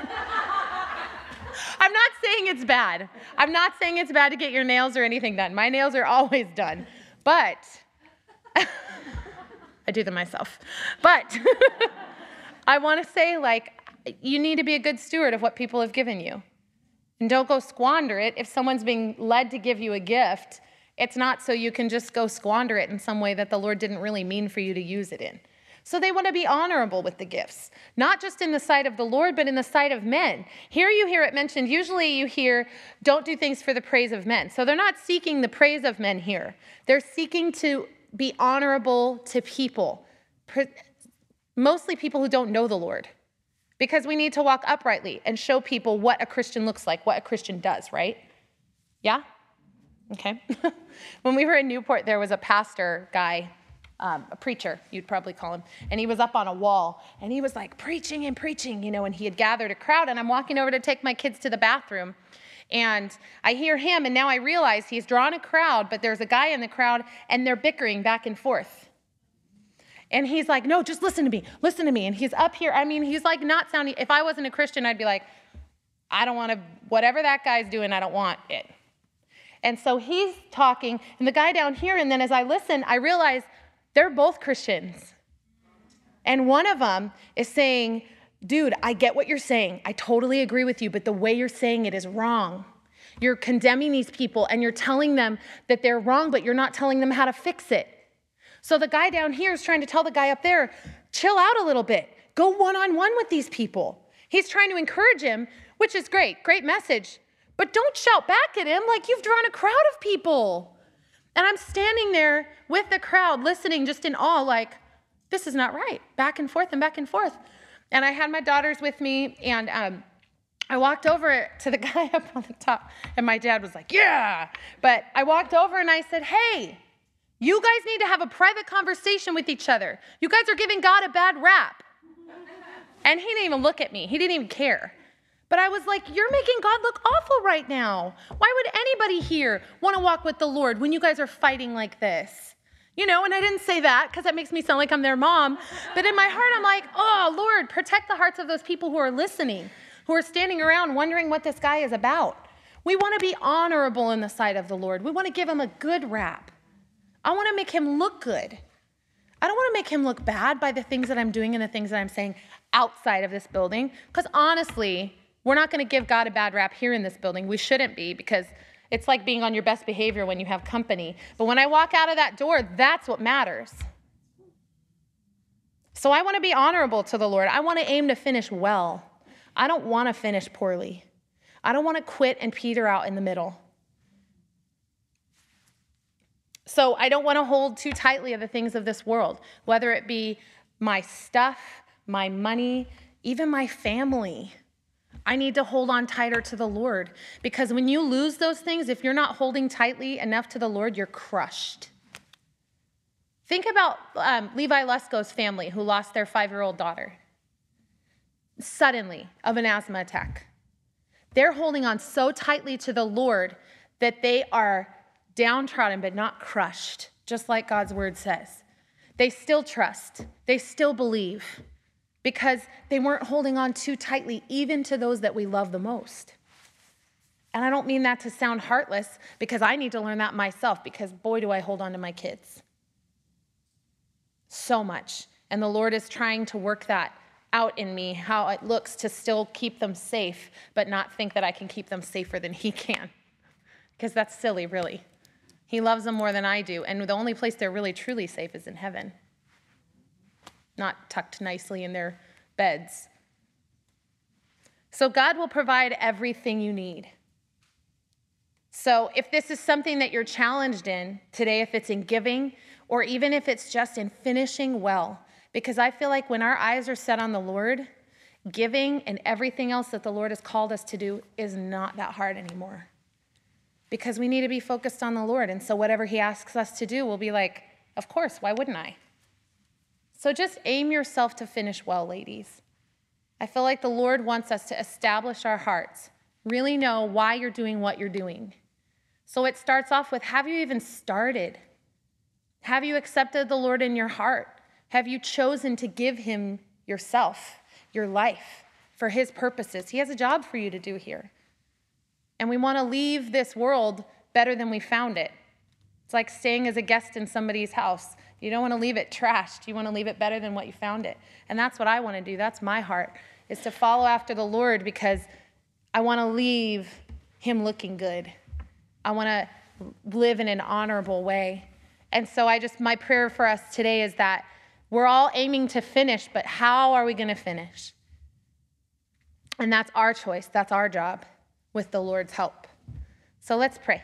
I'm not saying it's bad. I'm not saying it's bad to get your nails or anything done. My nails are always done, but I do them myself. But I want to say, like, you need to be a good steward of what people have given you. And don't go squander it. If someone's being led to give you a gift, it's not so you can just go squander it in some way that the Lord didn't really mean for you to use it in. So they want to be honorable with the gifts, not just in the sight of the Lord, but in the sight of men. Here you hear it mentioned, usually you hear, don't do things for the praise of men. So they're not seeking the praise of men here. They're seeking to be honorable to people, mostly people who don't know the Lord, because we need to walk uprightly and show people what a Christian looks like, what a Christian does, right? Yeah? Okay. When we were in Newport, there was a pastor guy, Um, a preacher, you'd probably call him, and he was up on a wall, and he was like preaching and preaching, you know, and he had gathered a crowd, and I'm walking over to take my kids to the bathroom, and I hear him, and now I realize he's drawn a crowd, but there's a guy in the crowd, and they're bickering back and forth. And he's like, no, just listen to me, listen to me, and he's up here, I mean, he's like not sounding, if I wasn't a Christian, I'd be like, I don't want to, whatever that guy's doing, I don't want it. And so he's talking, and the guy down here, and then as I listen, I realize they're both Christians. And one of them is saying, dude, I get what you're saying. I totally agree with you, but the way you're saying it is wrong. You're condemning these people and you're telling them that they're wrong, but you're not telling them how to fix it. So the guy down here is trying to tell the guy up there, chill out a little bit. Go one-on-one with these people. He's trying to encourage him, which is great, great message. But don't shout back at him like you've drawn a crowd of people. And I'm standing there with the crowd listening just in awe, like, this is not right. Back and forth and back and forth. And I had my daughters with me, and um, I walked over to the guy up on the top, and my dad was like, yeah. But I walked over and I said, hey, you guys need to have a private conversation with each other. You guys are giving God a bad rap. And he didn't even look at me. He didn't even care. But I was like, you're making God look awful right now. Why would anybody here want to walk with the Lord when you guys are fighting like this? You know, and I didn't say that because that makes me sound like I'm their mom. But in my heart, I'm like, oh, Lord, protect the hearts of those people who are listening, who are standing around wondering what this guy is about. We want to be honorable in the sight of the Lord. We want to give him a good rap. I want to make him look good. I don't want to make him look bad by the things that I'm doing and the things that I'm saying outside of this building. Because honestly, we're not going to give God a bad rap here in this building. We shouldn't be, because it's like being on your best behavior when you have company. But when I walk out of that door, that's what matters. So I want to be honorable to the Lord. I want to aim to finish well. I don't want to finish poorly. I don't want to quit and peter out in the middle. So I don't want to hold too tightly of the things of this world, whether it be my stuff, my money, even my family. I need to hold on tighter to the Lord, because when you lose those things, if you're not holding tightly enough to the Lord, you're crushed. Think about um, Levi Lusko's family who lost their five-year-old daughter suddenly of an asthma attack. They're holding on so tightly to the Lord that they are downtrodden but not crushed, just like God's word says. They still trust. They still believe, because they weren't holding on too tightly, even to those that we love the most. And I don't mean that to sound heartless, because I need to learn that myself, because boy, do I hold on to my kids so much. And the Lord is trying to work that out in me, how it looks to still keep them safe, but not think that I can keep them safer than he can, because that's silly, really. He loves them more than I do, and the only place they're really truly safe is in heaven, not tucked nicely in their beds. So God will provide everything you need. So if this is something that you're challenged in today, if it's in giving, or even if it's just in finishing well, because I feel like when our eyes are set on the Lord, Giving and everything else that the Lord has called us to do is not that hard anymore, because we need to be focused on the Lord. And so whatever he asks us to do, we'll be like, of course, why wouldn't I? So just aim yourself to finish well, ladies. I feel like the Lord wants us to establish our hearts, really know why you're doing what you're doing. So it starts off with, have you even started? Have you accepted the Lord in your heart? Have you chosen to give him yourself, your life, for his purposes? He has a job for you to do here. And we want to leave this world better than we found it. It's like staying as a guest in somebody's house. You don't want to leave it trashed. You want to leave it better than what you found it. And that's what I want to do. That's my heart, is to follow after the Lord, because I want to leave him looking good. I want to live in an honorable way. And so I just, my prayer for us today is that we're all aiming to finish, but how are we going to finish? And that's our choice. That's our job, with the Lord's help. So let's pray.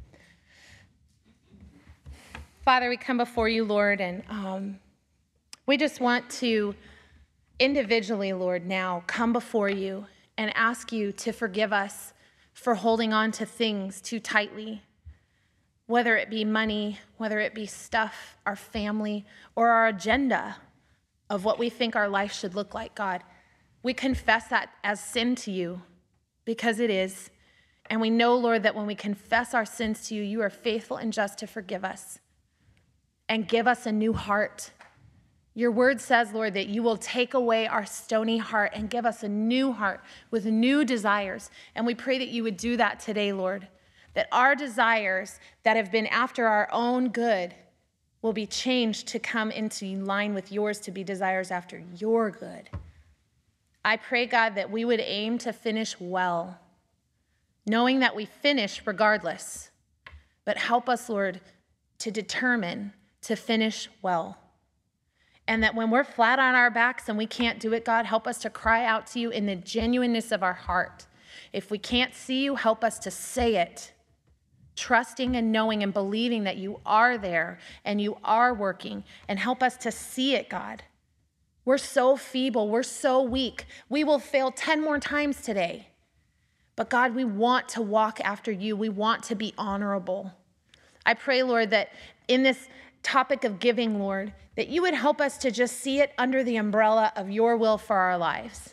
Father, we come before you, Lord, and um, we just want to individually, Lord, now come before you and ask you to forgive us for holding on to things too tightly, whether it be money, whether it be stuff, our family, or our agenda of what we think our life should look like, God. We confess that as sin to you, because it is. And we know, Lord, that when we confess our sins to you, you are faithful and just to forgive us and give us a new heart. Your word says, Lord, that you will take away our stony heart and give us a new heart with new desires. And we pray that you would do that today, Lord, that our desires that have been after our own good will be changed to come into line with yours, to be desires after your good. I pray, God, that we would aim to finish well, knowing that we finish regardless. But help us, Lord, to determine to finish well. And that when we're flat on our backs and we can't do it, God, help us to cry out to you in the genuineness of our heart. If we can't see you, help us to say it, trusting and knowing and believing that you are there and you are working, and help us to see it, God. We're so feeble. We're so weak. We will fail ten more times today. But God, we want to walk after you. We want to be honorable. I pray, Lord, that in this topic of giving, Lord, that you would help us to just see it under the umbrella of your will for our lives.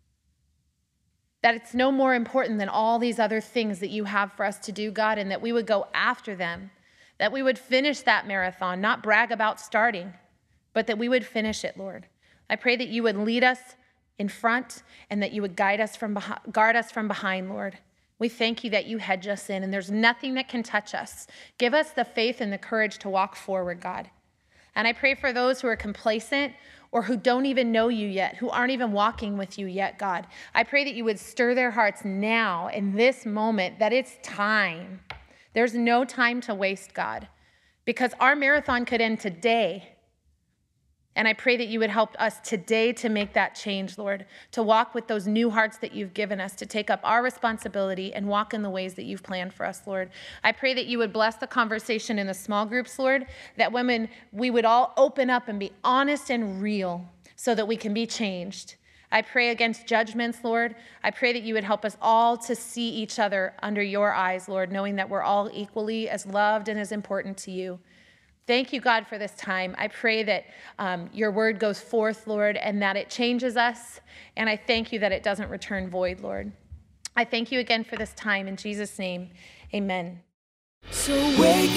That it's no more important than all these other things that you have for us to do, God, and that we would go after them, that we would finish that marathon, not brag about starting, but that we would finish it, Lord. I pray that you would lead us in front and that you would guide us from behind, guard us from behind, Lord. We thank you that you hedge us in, and there's nothing that can touch us. Give us the faith and the courage to walk forward, God. And I pray for those who are complacent or who don't even know you yet, who aren't even walking with you yet, God. I pray that you would stir their hearts now in this moment, that it's time. There's no time to waste, God, because our marathon could end today. And I pray that you would help us today to make that change, Lord, to walk with those new hearts that you've given us, to take up our responsibility and walk in the ways that you've planned for us, Lord. I pray that you would bless the conversation in the small groups, Lord, that women, we would all open up and be honest and real so that we can be changed. I pray against judgments, Lord. I pray that you would help us all to see each other under your eyes, Lord, knowing that we're all equally as loved and as important to you. Thank you, God, for this time. I pray that um, your word goes forth, Lord, and that it changes us. And I thank you that it doesn't return void, Lord. I thank you again for this time. In Jesus' name, amen. So wake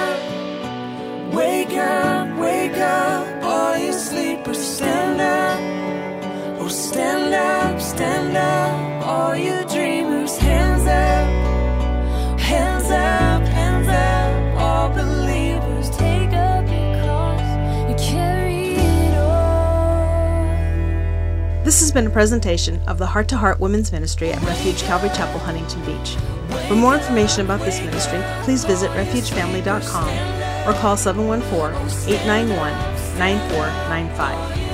up, wake up, wake up, all you sleepers, stand up. Oh, stand up, stand up, all you dreamers, hands up, hands up, hands up, all believers. This has been a presentation of the Heart to Heart Women's Ministry at Refuge Calvary Chapel, Huntington Beach. For more information about this ministry, please visit refuge family dot com or call seven one four, eight nine one, nine four nine five.